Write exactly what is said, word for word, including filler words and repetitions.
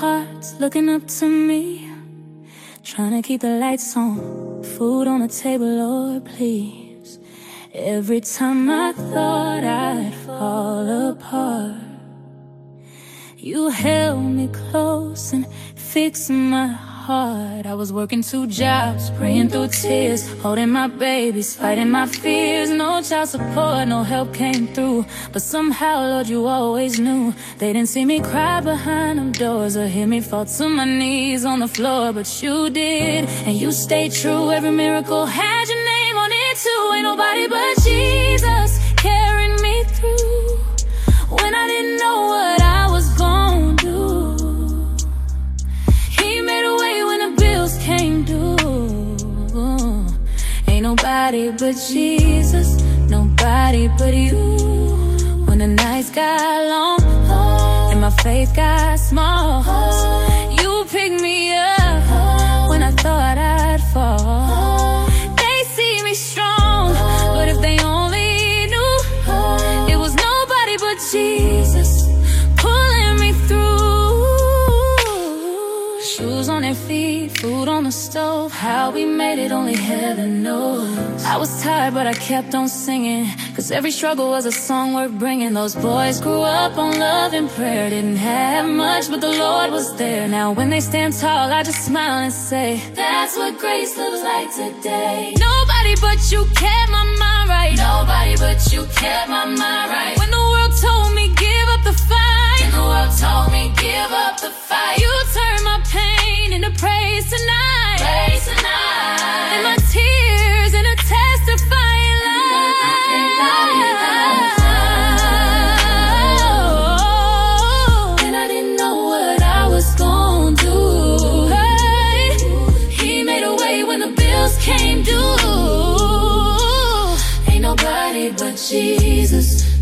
hearts looking up to me, trying to keep the lights on, food on the table, Lord, please. Every time I thought I'd fall apart, you held me close and fixed my heart. I was working two jobs, praying through tears, holding my babies, fighting my fears. No child support, no help came through, but somehow, Lord, you always knew. They didn't see me cry behind them doors or hear me fall to my knees on the floor, but you did, and you stayed true. Every miracle had your name on it too. Ain't nobody but Jesus carrying me through when I didn't know what I was gonna do. He made a way when the bills came due. Ain't nobody but Jesus, nobody but you. When the nights got long and my faith got small, you picked me up when I thought I'd fall. They see me strong, but if they only knew, it was nobody but Jesus pulling me through. Shoes on their feet, food on the stove, how we made it only heaven knows. I was tired but I kept on singing, cause every struggle was a song worth bringing. Those boys grew up on love and prayer, didn't have much but the Lord was there. Now when they stand tall I just smile and say, that's what grace looks like today. Nobody but you kept my mind right, nobody but you kept my mind right. When the world told me give up the fight, when the world told me give up the fight, you turned my pain into praise tonight, praise tonight. And my tears into testifying light. And I didn't know what I was gonna do. Hey, he made a way when the bills came due. Ain't nobody but Jesus.